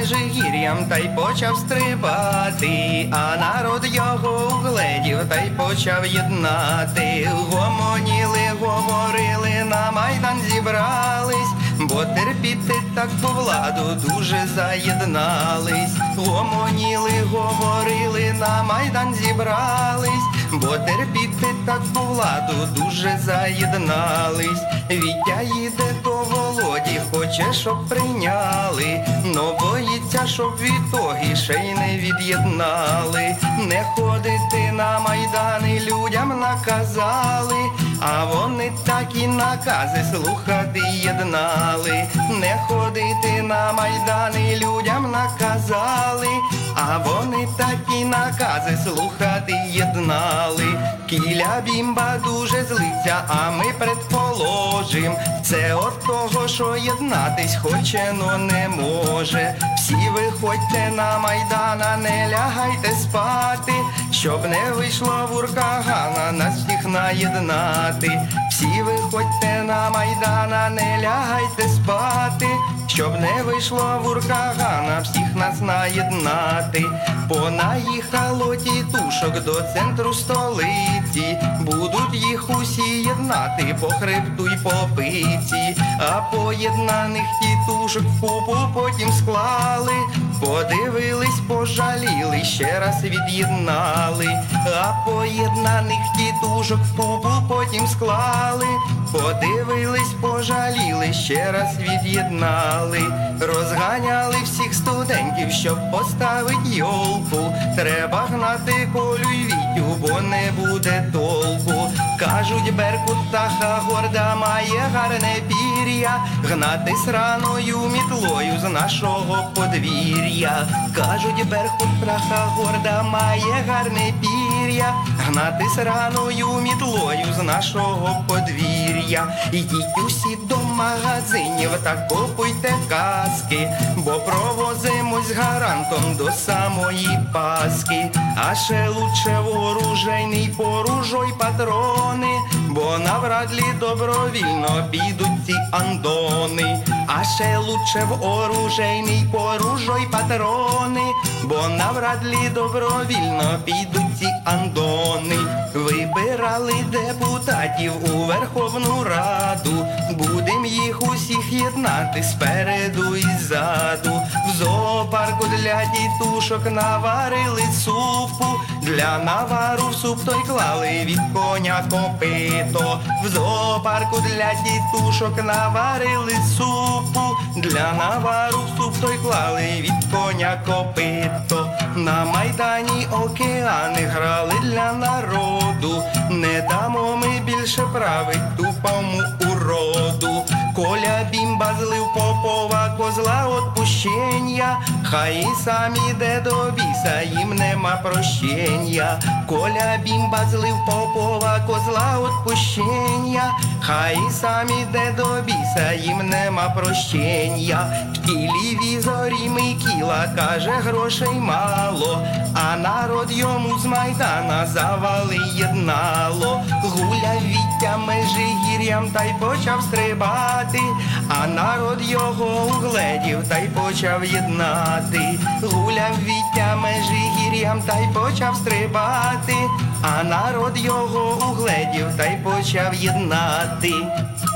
Межигір'ям та й почав стрибати, а народ його угледів та й почав єднати. Гомоніли, говорили, на майдан зібрались, бо терпіти таку владу дуже заєднались. Гомоніли, говорили, на майдан зібрались, бо терпіти таку владу дуже заєднались. Вітя їде до Володі, хоче, щоб прийняли, но боїться, щоб відтоги ще й не від'єднали. Не ходити на майдани людям наказали, а вони такі накази слухати єднали. Не ходити на майдани людям наказали, а вони такі накази слухати єднали. Кіля Бімба дуже злиться, а ми предположим, це от того, що єднатись хоче, но не може. Всі виходьте на майдана, не лягайте спати, щоб не вийшло вуркагана нас всіх наєднати. Всі виходьте на майдана, не лягайте спати, щоб не вийшло вуркагана всіх нас наєднати. Понаїхало тітушок до центру столиці, будуть їх усі єднати по хребту й по пиці. А поєднаних тітушок в купу потім склали, подивились, пожаліли, ще раз від'єднали. А поєднаних тітушок в купу потім склали, подивились, пожаліли, ще раз від'єднали. Розганяли всіх студентів, щоб поставить йолку, треба гнати Колю й Вітю, бо не буде толку. Кажуть, Беркут птаха горда має гарне пір'я, гнати сраною мітлою з нашого подвір'я. Кажуть, Беркут птаха горда має гарне пір'я, гнати сраною мітлою з нашого подвір'я. Ідіть усі до магазинів та купуйте каски, бо провозимось гарантом до самої Пасхи. А ще лучше вооружейний поружой патрони, бо навряд ли добровільно підуть ці андони. А ще лучше вооружейний поружой патрони, бо навряд ли добровільно підуть ці андони. Вибирали депутатів у Верховну Раду, будем їх усіх єднати спереду і ззаду. В зоопарку для дітушок наварили супу, для навару в суп той клали від коня копито. В зоопарку для дітушок наварили супу, для навару в суп той клали від коня копито. На майдані океани грали для народу, не дамо ми більше править тупому уроду. Коля Бімба злив Попова, козла отпущення, хай і сам іде до біса, їм нема прощення. Коля Бімба злив Попова, козла отпущення, хай і сам іде до біса, їм нема прощення. В телевізорі Микіла каже, грошей мало, а народ йому з майдана завали єднало. Гуляв Вітя Межигір'ям та й почав стрибати, а народ його угледів та й почав єднати. Гуляв Вітя Межигір'ям та й почав стрибати, а народ його угледів та й почав єднати.